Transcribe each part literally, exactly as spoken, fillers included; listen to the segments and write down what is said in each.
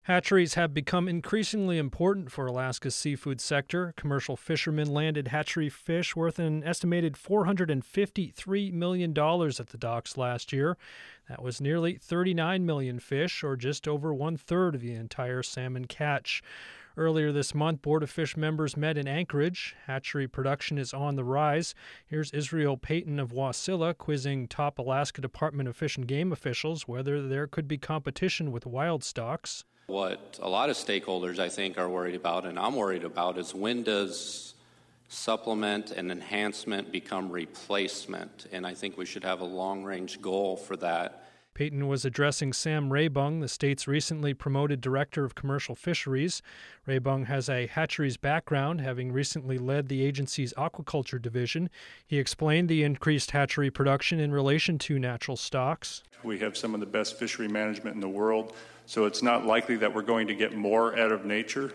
Hatcheries have become increasingly important for Alaska's seafood sector. Commercial fishermen landed hatchery fish worth an estimated four hundred fifty-three million dollars at the docks last year. That was nearly thirty-nine million fish, or just over one-third of the entire salmon catch. Earlier this month, Board of Fish members met in Anchorage. Hatchery production is on the rise. Here's Israel Payton of Wasilla quizzing top Alaska Department of Fish and Game officials whether there could be competition with wild stocks. What a lot of stakeholders, I think, are worried about, and I'm worried about, is when does supplement and enhancement become replacement? And I think we should have a long-range goal for that. Payton was addressing Sam Raybung, the state's recently promoted director of commercial fisheries. Raybung has a hatcheries background, having recently led the agency's aquaculture division. He explained the increased hatchery production in relation to natural stocks. We have some of the best fishery management in the world, so it's not likely that we're going to get more out of nature.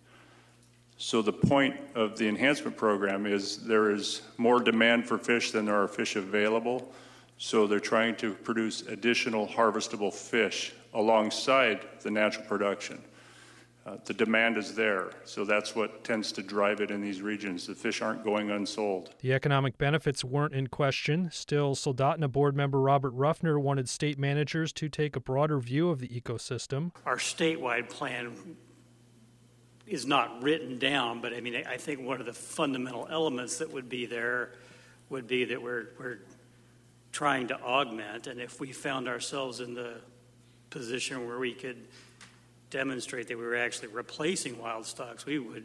So the point of the enhancement program is there is more demand for fish than there are fish available. So they're trying to produce additional harvestable fish alongside the natural production. Uh, the demand is there, so that's what tends to drive it in these regions. The fish aren't going unsold. The economic benefits weren't in question. Still, Soldotna board member Robert Ruffner wanted state managers to take a broader view of the ecosystem. Our statewide plan is not written down, but I mean, I think one of the fundamental elements that would be there would be that we're, we're trying to augment, and if we found ourselves in the position where we could demonstrate that we were actually replacing wild stocks, we would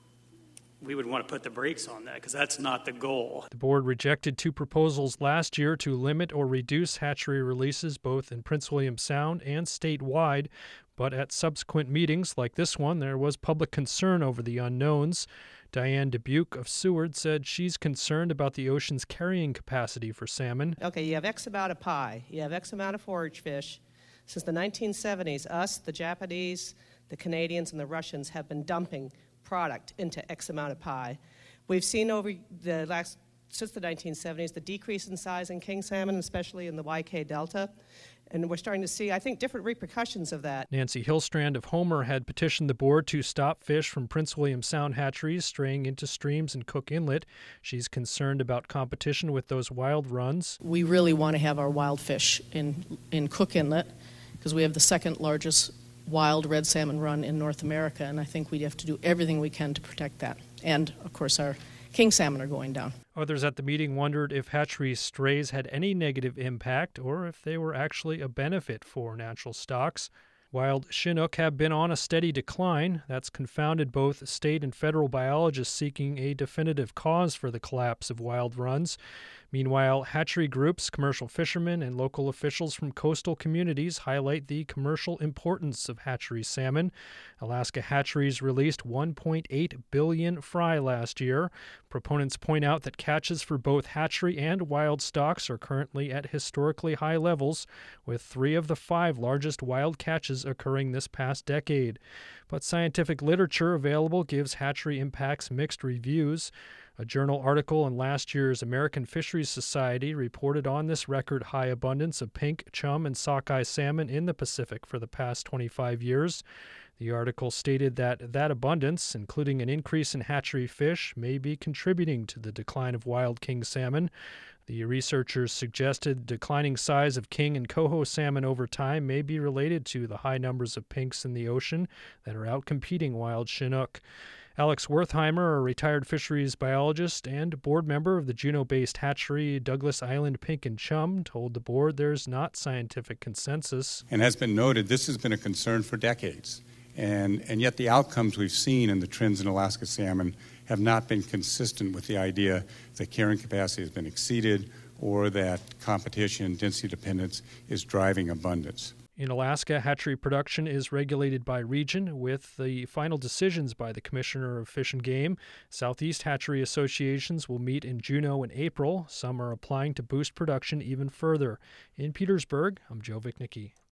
we would want to put the brakes on that, because that's not the goal. The board rejected two proposals last year to limit or reduce hatchery releases both in Prince William Sound and statewide, but at subsequent meetings like this one, there was public concern over the unknowns. Diane Dubuque of Seward said she's concerned about the ocean's carrying capacity for salmon. Okay, you have X amount of pie, you have X amount of forage fish. Since the nineteen seventies, us, the Japanese, the Canadians, and the Russians have been dumping product into X amount of pie. We've seen over the last, since the nineteen seventies, the decrease in size in king salmon, especially in the Y K Delta. And we're starting to see, I think, different repercussions of that. Nancy Hillstrand of Homer had petitioned the board to stop fish from Prince William Sound hatcheries straying into streams in Cook Inlet. She's concerned about competition with those wild runs. We really want to have our wild fish in, in Cook Inlet, because we have the second largest wild red salmon run in North America, and I think we have to do everything we can to protect that. And, of course, our king salmon are going down. Others at the meeting wondered if hatchery strays had any negative impact or if they were actually a benefit for natural stocks. Wild Chinook have been on a steady decline. That's confounded both state and federal biologists seeking a definitive cause for the collapse of wild runs. Meanwhile, hatchery groups, commercial fishermen, and local officials from coastal communities highlight the commercial importance of hatchery salmon. Alaska hatcheries released one point eight billion fry last year. Proponents point out that catches for both hatchery and wild stocks are currently at historically high levels, with three of the five largest wild catches occurring this past decade. But scientific literature available gives hatchery impacts mixed reviews. A journal article in last year's American Fisheries Society reported on this record high abundance of pink, chum, and sockeye salmon in the Pacific for the past twenty-five years. The article stated that that abundance, including an increase in hatchery fish, may be contributing to the decline of wild king salmon. The researchers suggested declining size of king and coho salmon over time may be related to the high numbers of pinks in the ocean that are outcompeting wild Chinook. Alex Wertheimer, a retired fisheries biologist and board member of the Juneau-based hatchery Douglas Island Pink and Chum, told the board there's not scientific consensus. And has been noted, this has been a concern for decades. And, and yet the outcomes we've seen in the trends in Alaska salmon have not been consistent with the idea that carrying capacity has been exceeded or that competition, density dependence is driving abundance. In Alaska, hatchery production is regulated by region, with the final decisions by the Commissioner of Fish and Game. Southeast hatchery associations will meet in Juneau and April. Some are applying to boost production even further. In Petersburg, I'm Joe Vichnicki.